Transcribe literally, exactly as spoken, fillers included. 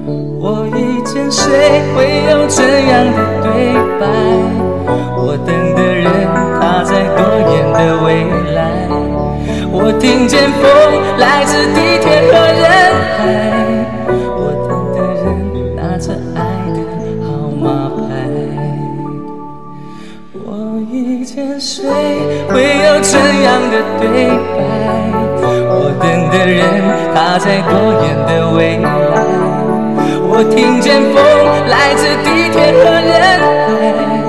我遇见谁会有这样的对白？我等的人他在多远的未来？我听见风来自地铁和人海，我等的人拿着爱的号码牌。我遇见谁会有这样的对白？我等的人他在多远的未来？我听见风来自地铁和人海，